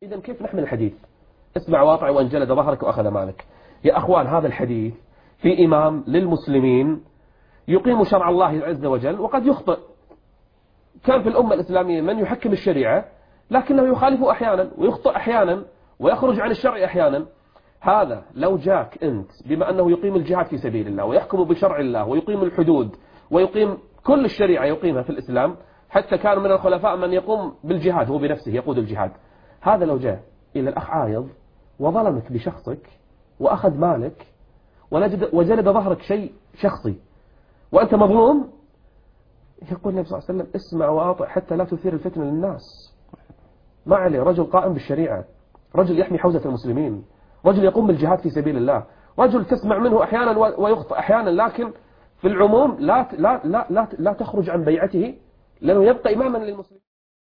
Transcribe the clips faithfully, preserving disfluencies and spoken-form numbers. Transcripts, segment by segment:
إذا كيف نحمل الحديث؟ اسمع واطع وأن جلد ظهرك وأخذ مالك. يا أخوان، هذا الحديث في إمام للمسلمين يقيم شرع الله عز وجل وقد يخطئ. كان في الأمة الإسلامية من يحكم الشريعة لكنه يخالف أحيانا ويخطئ أحيانا ويخرج عن الشرع أحيانا. هذا لو جاك أنت بما أنه يقيم الجهاد في سبيل الله ويحكم بشرع الله ويقيم الحدود ويقيم كل الشريعة يقيمها في الإسلام، حتى كان من الخلفاء من يقوم بالجهاد هو بنفسه يقود الجهاد. هذا لو جاء إلى الأخ عايض وظلمك بشخصك وأخذ مالك وجلد ظهرك شيء شخصي وأنت مظلوم، يقول النبي صلى الله عليه وسلم اسمع وأطع حتى لا تثير الفتنة للناس. ما عليه، رجل قائم بالشريعة، رجل يحمي حوزة المسلمين، رجل يقوم بالجهاد في سبيل الله، رجل تسمع منه أحيانا ويخطئ أحيانا، لكن في العموم لا لا لا لا, لا تخرج عن بيعته لأنه يبقى إماما للمسلمين.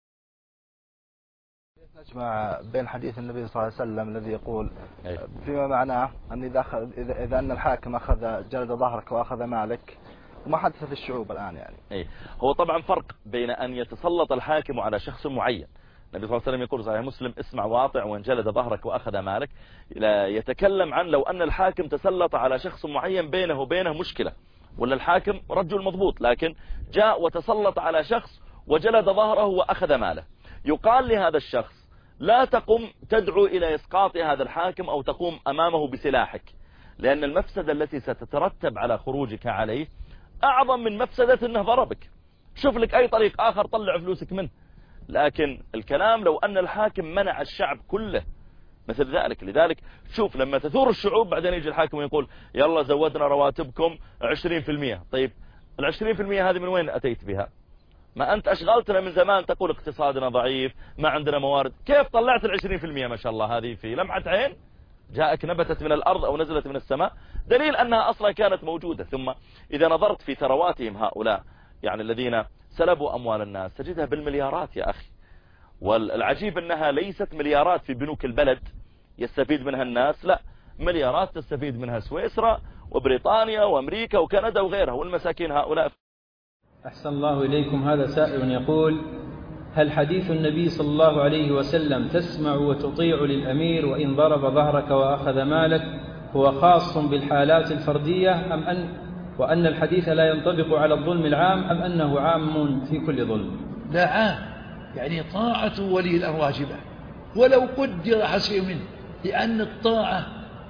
نجمع بين حديث النبي صلى الله عليه وسلم الذي يقول فيما معناه أن إذا, إذا, إذا أن الحاكم أخذ جلد ظهرك وأخذ مالك وما حدث في الشعوب الآن يعني. أي هو طبعا فرق بين أن يتسلط الحاكم على شخص معين. النبي صلى الله عليه وسلم يقول صحيح مسلم اسمع واطع وان جلد ظهرك وأخذ مالك. لا يتكلم عن لو أن الحاكم تسلط على شخص معين بينه وبينه مشكلة، ولا الحاكم رجل مضبوط لكن جاء وتسلط على شخص وجلد ظهره وأخذ ماله، يقال لهذا الشخص لا تقم تدعو إلى إسقاط هذا الحاكم أو تقوم أمامه بسلاحك، لأن المفسدة التي ستترتب على خروجك عليه أعظم من مفسدة أنه ضربك. شوف لك أي طريق آخر طلع فلوسك منه. لكن الكلام لو أن الحاكم منع الشعب كله مثل ذلك. لذلك شوف لما تثور الشعوب بعدين يجي الحاكم ويقول يلا زودنا رواتبكم عشرين في المية. طيب العشرين في المية هذه من وين أتيت بها؟ ما أنت أشغلتنا من زمان تقول اقتصادنا ضعيف ما عندنا موارد. كيف طلعت العشرين في المية ما شاء الله هذه في لمعة عين؟ جاءك نبتت من الأرض أو نزلت من السماء؟ دليل أنها أصلا كانت موجودة. ثم إذا نظرت في ثرواتهم هؤلاء يعني الذين سلبوا أموال الناس تجدها بالمليارات يا أخي. والعجيب أنها ليست مليارات في بنوك البلد يستفيد منها الناس، لا، مليارات تستفيد منها سويسرا وبريطانيا وأمريكا وكندا وغيرها، والمساكين هؤلاء. أحسن الله إليكم. هذا سائل يقول هل حديث النبي صلى الله عليه وسلم تسمع وتطيع للأمير وإن ضرب ظهرك وأخذ مالك هو خاص بالحالات الفردية أم أن وأن الحديث لا ينطبق على الظلم العام أم أنه عام في كل ظلم؟ لا، عام، يعني طاعة ولي الأمر واجبة ولو قدر حسي منه، لأن الطاعة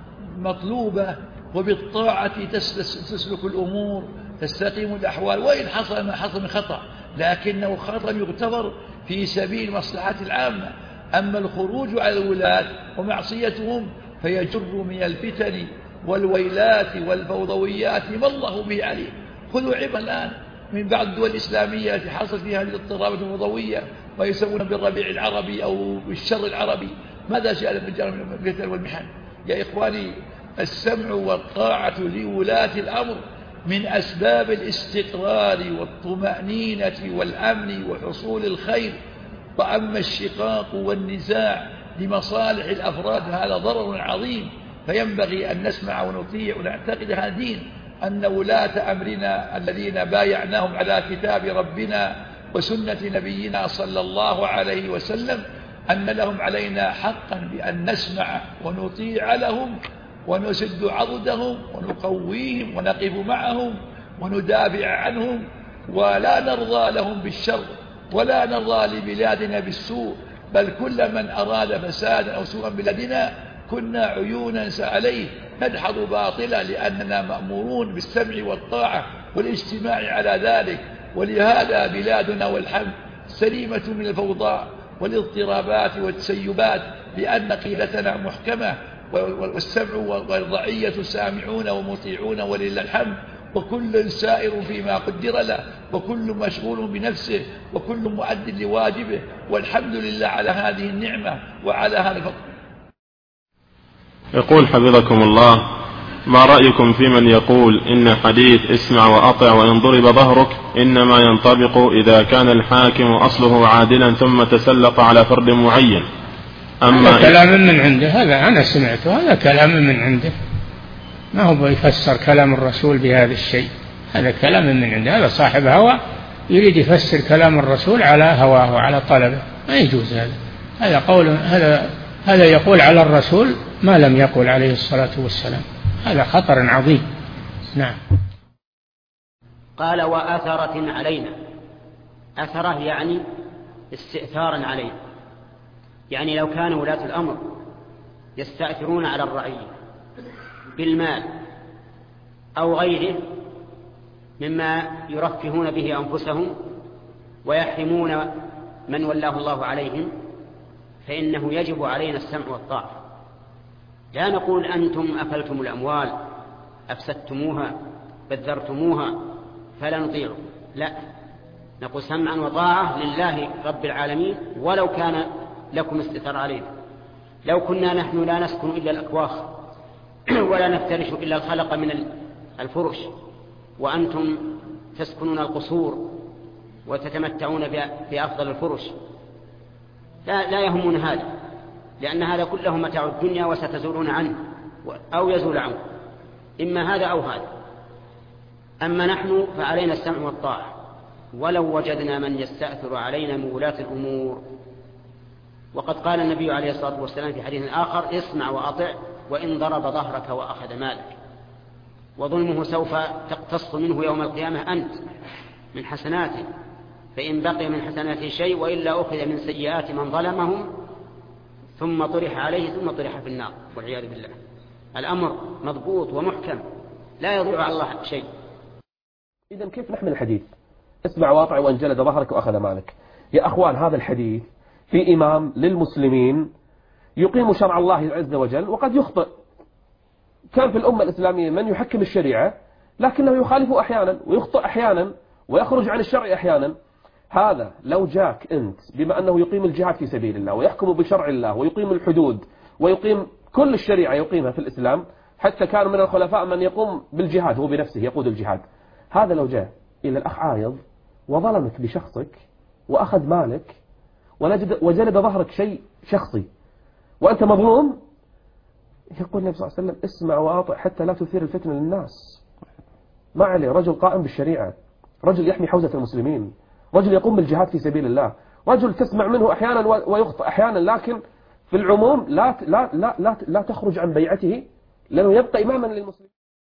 مطلوبة وبالطاعة تسلك الأمور تستقيم الأحوال وإن حصل ما حصل من خطأ، لكنه خطأ يغتفر في سبيل مصلحة العامة. أما الخروج على الولاة ومعصيتهم فيجر من الفتن والويلات والفوضويات ما الله به عليه. خذوا عبرة الآن من بعض الدول الإسلامية التي حصلت فيها هذه الاضطرابات الفوضوية ويسمون بالربيع العربي أو بالشر العربي، ماذا جاء من الفتن والمحن؟ يا إخواني، السمع والطاعة لولاة الأمر من أسباب الاستقرار والطمأنينة والأمن وحصول الخير. وأما الشقاق والنزاع لمصالح الأفراد هذا ضرر عظيم، فينبغي أن نسمع ونطيع ونعتقد هذا الدين، أن ولاة أمرنا الذين بايعناهم على كتاب ربنا وسنة نبينا صلى الله عليه وسلم أن لهم علينا حقا بأن نسمع ونطيع لهم ونسد عضدهم ونقويهم ونقف معهم وندافع عنهم، ولا نرضى لهم بالشر ولا نرضى لبلادنا بالسوء، بل كل من أراد فسادا أو سوءا بلادنا كنا عيونا عليه ندحض باطلا، لأننا مأمورون بالسمع والطاعة والاجتماع على ذلك. ولهذا بلادنا والحمد سليمة من الفوضى والاضطرابات والتسيبات، لأن قيلتنا محكمة والسمع والرعية سامعون ومطيعون ولله الحمد، وكل سائر فيما قدر له وكل مشغول بنفسه وكل مؤد لواجبه، والحمد لله على هذه النعمة وعلى هذا الفضل. يقول حفظكم الله ما رأيكم في من يقول إن حديث اسمع وأطع وإن ضرب ظهرك إنما ينطبق إذا كان الحاكم أصله عادلا ثم تسلط على فرد معين؟ أما هذا كلام من عنده، هذا أنا سمعته، هذا كلام من عنده، ما هو يفسر كلام الرسول بهذا الشيء، هذا كلام من عنده، هذا صاحب هوى يريد يفسر كلام الرسول على هواه وعلى طلبه، ما يجوز هذا. هذا قول هذا هذا يقول على الرسول ما لم يقل عليه الصلاة والسلام، هذا خطر عظيم. نعم. قال وأثرة علينا، أثرة يعني استئثارا علينا، يعني لو كان ولاة الأمر يستأثرون على الرعية بالمال أو غيره مما يرفهون به أنفسهم ويحرمون من ولاه الله عليهم، فإنه يجب علينا السمع والطاعة. لا نقول أنتم أكلتم الأموال أفسدتموها بذرتموها فلا نطيعكم، لا، نقول سمعا وطاعة لله رب العالمين ولو كان لكم استئثار علينا. لو كنا نحن لا نسكن إلا الأكواخ ولا نفترش إلا الخلق من الفرش وأنتم تسكنون القصور وتتمتعون بأفضل الفرش، لا, لا يهمون هذا، لأن هذا كله متاع الدنيا وستزولون عنه أو يزول عنه، إما هذا أو هذا. أما نحن فعلينا السمع والطاعة ولو وجدنا من يستأثر علينا من ولاة الأمور. وقد قال النبي عليه الصلاة والسلام في حديث آخر: اسمع وأطع وإن ضرب ظهرك وأخذ مالك، وظلمه سوف تقتص منه يوم القيامة أنت من حسناته، فإن بقي من حسناته شيء وإلا أخذ من سيئات من ظلمهم ثم طرح عليه ثم طرح في النار والعياذ بالله. الأمر مضبوط ومحكم لا يضيع على الله شيء. إذن كيف نحمل الحديث؟ اسمع واطع وإن جلد ظهرك وأخذ مالك. يا أخوان، هذا الحديث في إمام للمسلمين يقيم شرع الله عز وجل وقد يخطئ. كان في الأمة الإسلامية من يحكم الشريعة لكنه يخالف أحيانا ويخطئ أحيانا ويخرج عن الشرع أحيانا. هذا لو جاك أنت بما أنه يقيم الجهاد في سبيل الله ويحكم بشرع الله ويقيم الحدود ويقيم كل الشريعة يقيمها في الإسلام، حتى كان من الخلفاء من يقوم بالجهاد هو بنفسه يقود الجهاد. هذا لو جاء إلى الأخ عايض وظلمك بشخصك وأخذ مالك وجلد ظهرك شيء شخصي وأنت مظلوم، يقول النبي صلى الله عليه وسلم: اسمع وأطع حتى لا تثير الفتنة للناس. ما عليه، رجل قائم بالشريعة، رجل يحمي حوزة المسلمين، رجل يقوم بالجهاد في سبيل الله، رجل تسمع منه أحيانا ويخطئ أحيانا، لكن في العموم لا لا لا لا, لا تخرج عن بيعته لأنه يبقى إماما للمسلمين.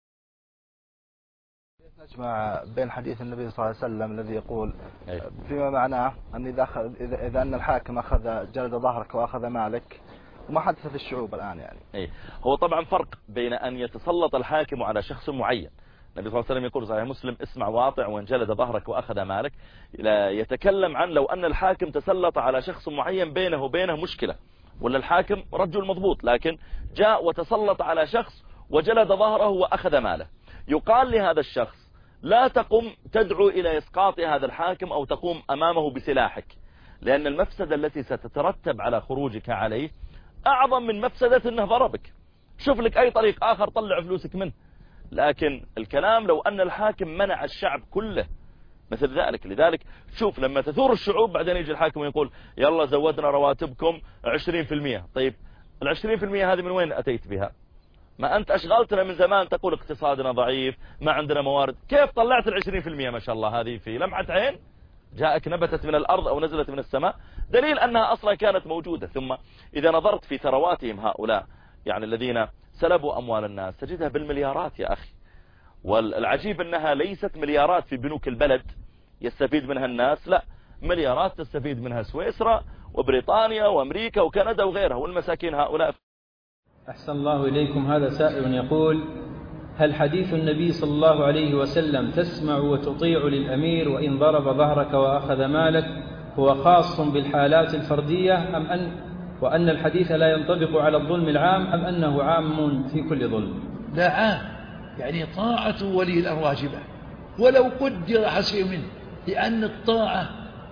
نجمع بين حديث النبي صلى الله عليه وسلم الذي يقول فيما معناه أن إذا أخذ إذا أن الحاكم أخذ جلد ظهرك وأخذ مالك، وما حدث في الشعوب الآن يعني. أي هو طبعا فرق بين أن يتسلط الحاكم على شخص معين. النبي صلى الله عليه وسلم يقول صحيح مسلم: اسمع واطع وإن جلد ظهرك وأخذ مالك. لا يتكلم عن لو أن الحاكم تسلط على شخص معين بينه وبينه مشكلة، ولا الحاكم رجل مضبوط لكن جاء وتسلط على شخص وجلد ظهره وأخذ ماله، يقال لهذا الشخص: لا تقم تدعو إلى إسقاط هذا الحاكم أو تقوم أمامه بسلاحك، لأن المفسدة التي ستترتب على خروجك عليه أعظم من مفسدة أنه ضربك. شوف لك أي طريق آخر طلع فلوسك منه. لكن الكلام لو أن الحاكم منع الشعب كله مثل ذلك. لذلك شوف لما تثور الشعوب بعدين يجي الحاكم ويقول: يلا زودنا رواتبكم عشرين في المية. طيب العشرين في المية هذه من وين أتيت بها؟ ما أنت أشغلتنا من زمان تقول اقتصادنا ضعيف، ما عندنا موارد. كيف طلعت العشرين في المية؟ ما شاء الله هذه في لمعة عين جاءك نبتت من الأرض أو نزلت من السماء، دليل أنها أصلا كانت موجودة. ثم إذا نظرت في ثرواتهم هؤلاء يعني الذين سلبوا أموال الناس تجدها بالمليارات يا أخي. والعجيب أنها ليست مليارات في بنوك البلد يستفيد منها الناس، لا، مليارات تستفيد منها سويسرا وبريطانيا وأمريكا وكندا وغيرها، والمساكين هؤلاء. أحسن الله إليكم. هذا سائل يقول: هل حديث النبي صلى الله عليه وسلم تسمع وتطيع للأمير وإن ضرب ظهرك وأخذ مالك هو خاص بالحالات الفردية أم أن وأن الحديث لا ينطبق على الظلم العام أم أنه عام في كل ظلم؟ لا، عام، يعني طاعة ولي الأمر واجبة ولو قدر حسب منه، لأن الطاعة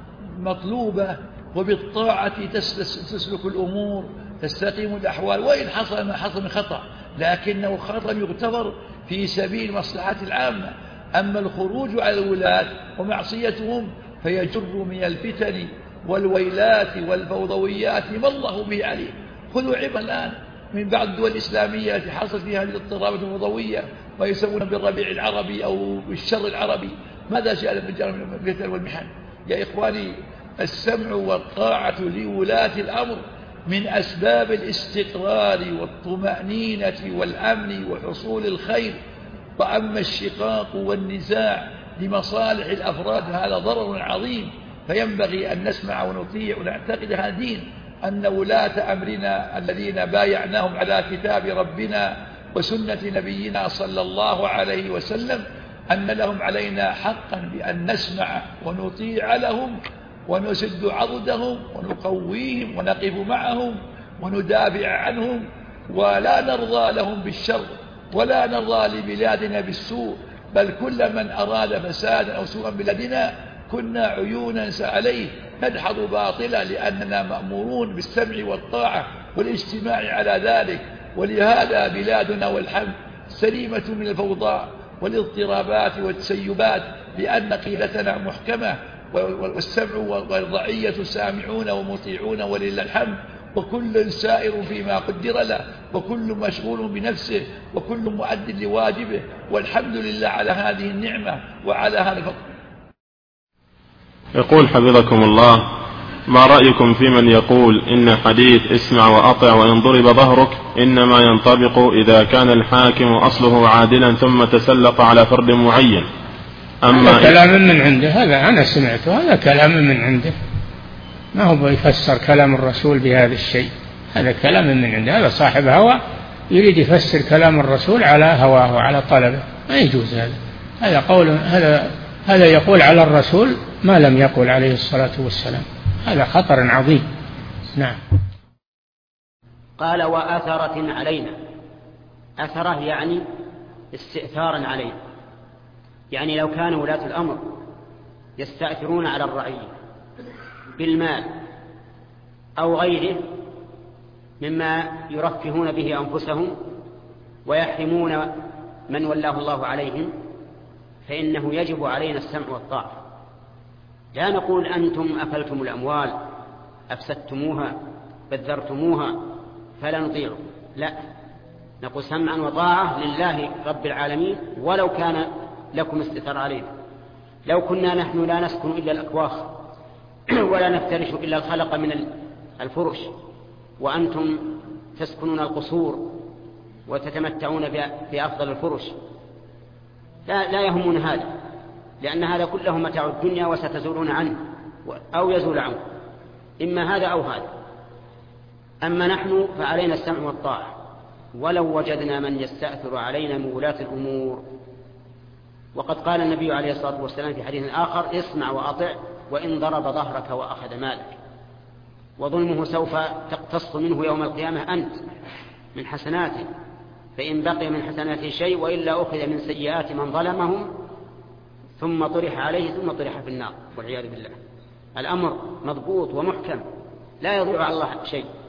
مطلوبة وبالطاعة تسلك الأمور تستقيم الأحوال، وإن حصل ما حصل من خطأ لكنه خطأ يغتفر في سبيل مصلحة العامة. أما الخروج على الولاة ومعصيتهم فيجر من الفتن والويلات والفوضويات ما الله به عليه. خذوا عبرة الآن من بعض الدول الإسلامية التي حصلت فيها هذه الاضطرابات الفوضوية ما يسمون بالربيع العربي أو بالشر العربي، ماذا جاء من الفتن والمحن؟ يا إخواني، السمع والطاعة لولاة الأمر من أسباب الاستقرار والطمأنينة والأمن وحصول الخير. وأما الشقاق والنزاع لمصالح الأفراد هذا ضرر عظيم، فينبغي أن نسمع ونطيع ونعتقد هذا الدين، أن ولاة أمرنا الذين بايعناهم على كتاب ربنا وسنة نبينا صلى الله عليه وسلم أن لهم علينا حقا بأن نسمع ونطيع لهم ونسد عضدهم ونقويهم ونقف معهم وندافع عنهم، ولا نرضى لهم بالشر ولا نرضى لبلادنا بالسوء، بل كل من أراد فسادا أو سوءا بلادنا كنا عيونا عليه ندحض باطلا، لأننا مأمورون بالسمع والطاعة والاجتماع على ذلك. ولهذا بلادنا والحمد سليمة من الفوضى والاضطرابات والتسيبات، لأن قيلتنا محكمة والسمع والرعية سامعون ومطيعون ولله الحمد، وكل سائر فيما قدر له، وكل مشغول بنفسه، وكل مؤد لواجبه، والحمد لله على هذه النعمة وعلى هذا الفضل. يقول حفظكم الله: ما رأيكم في من يقول إن حديث اسمع وأطع وإن ضرب ظهرك إنما ينطبق إذا كان الحاكم أصله عادلا ثم تسلط على فرد معين؟ أما هذا كلام من عنده، هذا أنا سمعته، هذا كلام من عنده، ما هو يفسر كلام الرسول بهذا الشيء، هذا كلام من عنده، هذا صاحب هوى يريد يفسر كلام الرسول على هواه وعلى طلبه، ما يجوز هذا. هذا قول هذا هذا يقول على الرسول ما لم يقل عليه الصلاة والسلام، هذا خطر عظيم. نعم. قال: وأثرة علينا. أثرة يعني استئثارا علينا، يعني لو كان ولاة الأمر يستأثرون على الرعية بالمال أو غيره مما يرفهون به أنفسهم ويحرمون من ولاه الله عليهم، فإنه يجب علينا السمع والطاعة. لا نقول أنتم أكلتم الأموال أفسدتموها بذرتموها فلا نطيعكم، لا، نقول سمعا وطاعة لله رب العالمين ولو كان لكم استئثار علينا. لو كنا نحن لا نسكن إلا الأكواخ ولا نفترش إلا الخلق من الفرش، وأنتم تسكنون القصور وتتمتعون بأفضل الفرش، لا, لا يهمون هذا، لأن هذا كله متاع الدنيا وستزولون عنه أو يزول عنه، إما هذا أو هذا. أما نحن فعلينا السمع والطاعة، ولو وجدنا من يستأثر علينا من ولاة الأمور. وقد قال النبي عليه الصلاة والسلام في حديث آخر: اسمع وأطع وإن ضرب ظهرك وأخذ مالك. وظلمه سوف تقتص منه يوم القيامة أنت من حسناته، فإن بقي من حسناته شيء وإلا أخذ من سيئات من ظلمهم ثم طرح عليه ثم طرح في النار والعياذ بالله. الأمر مضبوط ومحكم لا يضيع على الله شيء.